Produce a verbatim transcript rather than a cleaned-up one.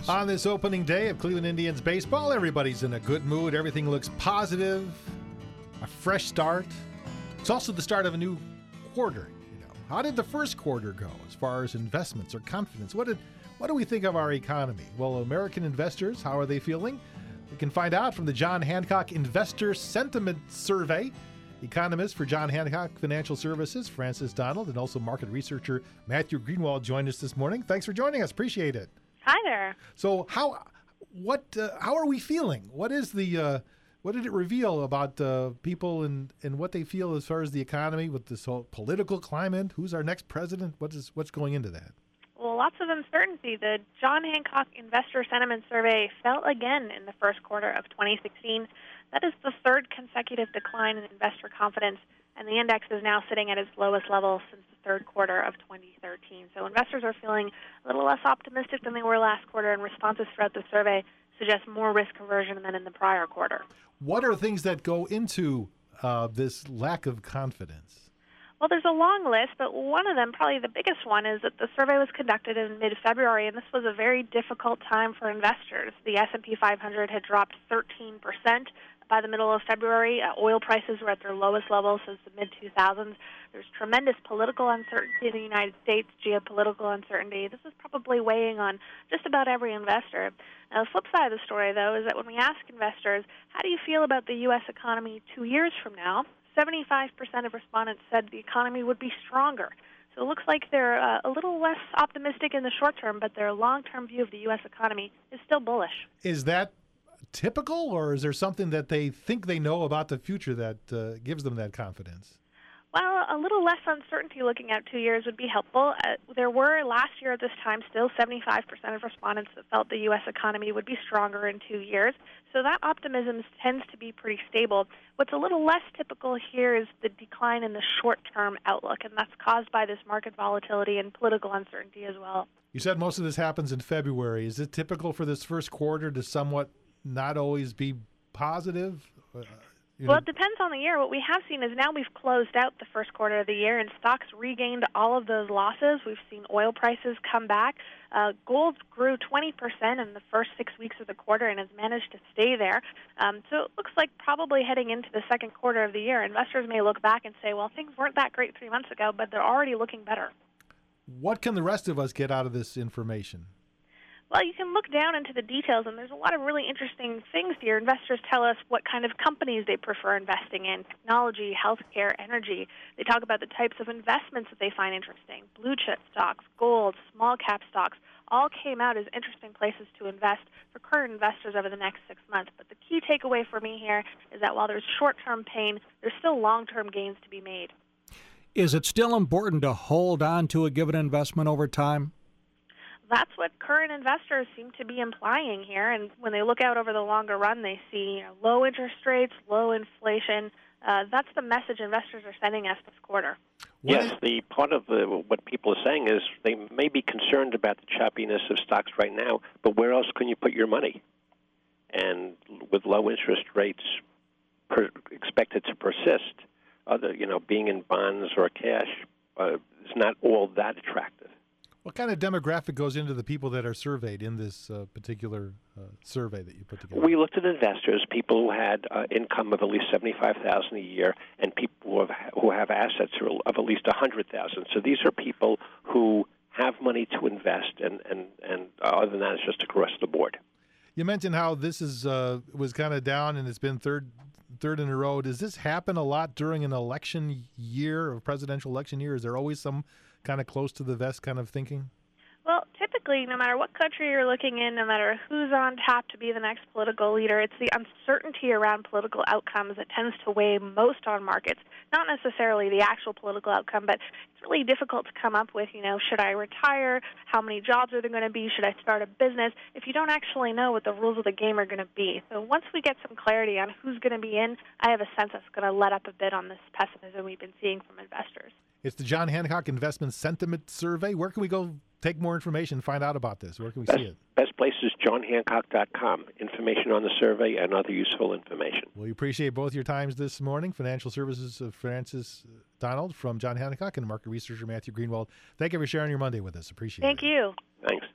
On this opening day of Cleveland Indians baseball, everybody's in a good mood. Everything looks positive, a fresh start. It's also the start of a new quarter. You know, how did the first quarter go as far as investments or confidence? What did what do we think of our economy? Well, American investors, how are they feeling? We can find out from the John Hancock Investor Sentiment Survey. Economist for John Hancock Financial Services, Francis Donald, and also market researcher Matthew Greenwald joined us this morning. Thanks for joining us. Appreciate it. Hi there. So how what uh, how are we feeling? What is the uh, what did it reveal about uh, people and, and what they feel as far as the economy with this whole political climate? Who's our next president? What is what's going into that? Well, lots of uncertainty. The John Hancock Investor Sentiment Survey fell again in the first quarter of twenty sixteen. That is the third consecutive decline in investor confidence, and the index is now sitting at its lowest level since the third quarter of twenty thirteen. So investors are feeling a little less optimistic than they were last quarter, and responses throughout the survey suggest more risk aversion than in the prior quarter. What are things that go into uh, this lack of confidence? Well, there's a long list, but one of them, probably the biggest one, is that the survey was conducted in mid-February, and this was a very difficult time for investors. The S and P five hundred had dropped thirteen percent by the middle of February. Uh, oil prices were at their lowest level since the mid two thousands. There's tremendous political uncertainty in the United States, geopolitical uncertainty. This is probably weighing on just about every investor. Now, the flip side of the story, though, is that when we ask investors, how do you feel about the U S economy two years from now, seventy-five percent of respondents said the economy would be stronger. So it looks like they're uh, a little less optimistic in the short term, but their long-term view of the U S economy is still bullish. Is that typical, or is there something that they think they know about the future that uh, gives them that confidence? Well, a little less uncertainty looking out two years would be helpful. Uh, there were, last year at this time, still seventy-five percent of respondents that felt the U S economy would be stronger in two years. So that optimism tends to be pretty stable. What's a little less typical here is the decline in the short-term outlook, and that's caused by this market volatility and political uncertainty as well. You said most of this happens in February. Is it typical for this first quarter to somewhat not always be positive? Uh, You know. Well, it depends on the year. What we have seen is now we've closed out the first quarter of the year, and stocks regained all of those losses. We've seen oil prices come back. Uh, gold grew twenty percent in the first six weeks of the quarter and has managed to stay there. Um, so it looks like probably heading into the second quarter of the year, investors may look back and say, well, things weren't that great three months ago, but they're already looking better. What can the rest of us get out of this information? Well, you can look down into the details, and there's a lot of really interesting things here. Investors tell us what kind of companies they prefer investing in: technology, healthcare, energy. They talk about the types of investments that they find interesting: blue chip stocks, gold, small cap stocks, all came out as interesting places to invest for current investors over the next six months. But the key takeaway for me here is that while there's short-term pain, there's still long-term gains to be made. Is it still important to hold on to a given investment over time? That's what current investors seem to be implying here, and when they look out over the longer run, they see you know, low interest rates, low inflation. Uh, that's the message investors are sending us this quarter. Yes, the part of the, what people are saying is they may be concerned about the choppiness of stocks right now, but where else can you put your money? And with low interest rates per, expected to persist, other you know, being in bonds or cash uh, is not all that attractive. What kind of demographic goes into the people that are surveyed in this uh, particular uh, survey that you put together? We looked at investors, people who had uh, income of at least seventy-five thousand dollars a year, and people who have, who have assets of at least one hundred thousand dollars. So these are people who have money to invest, and, and, and uh, other than that, it's just across the board. You mentioned how this is uh, was kind of down, and it's been third third in a row. Does this happen a lot during an election year, a presidential election year? Is there always some kind of close to the vest kind of thinking? Well, typically, no matter what country you're looking in, no matter who's on tap to be the next political leader, it's the uncertainty around political outcomes that tends to weigh most on markets. Not necessarily the actual political outcome, but it's really difficult to come up with, you know, should I retire? How many jobs are there going to be? Should I start a business? If you don't actually know what the rules of the game are going to be. So once we get some clarity on who's going to be in, I have a sense that's going to let up a bit on this pessimism we've been seeing from investors. It's the John Hancock Investment Sentiment Survey. Where can we go take more information, find out about this? Where can we best, see it? Best place is john hancock dot com. Information on the survey and other useful information. Well, we appreciate both your times this morning. Financial Services of Francis Donald from John Hancock and market researcher Matthew Greenwald. Thank you for sharing your Monday with us. Appreciate Thank it. Thank you. Thanks.